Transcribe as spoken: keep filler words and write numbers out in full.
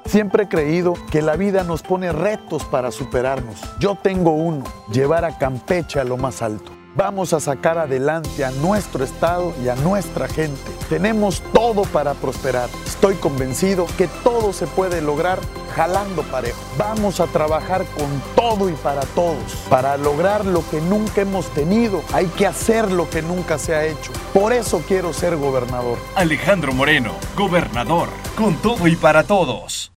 Siempre he creído que la vida nos pone retos para superarnos. Yo tengo uno, llevar a Campeche a lo más alto. Vamos a sacar adelante a nuestro estado y a nuestra gente. Tenemos todo para prosperar. Estoy convencido que todo se puede lograr jalando parejo. Vamos a trabajar con todo y para todos. Para lograr lo que nunca hemos tenido, hay que hacer lo que nunca se ha hecho. Por eso quiero ser gobernador. Alejandro Moreno, gobernador, con todo y para todos.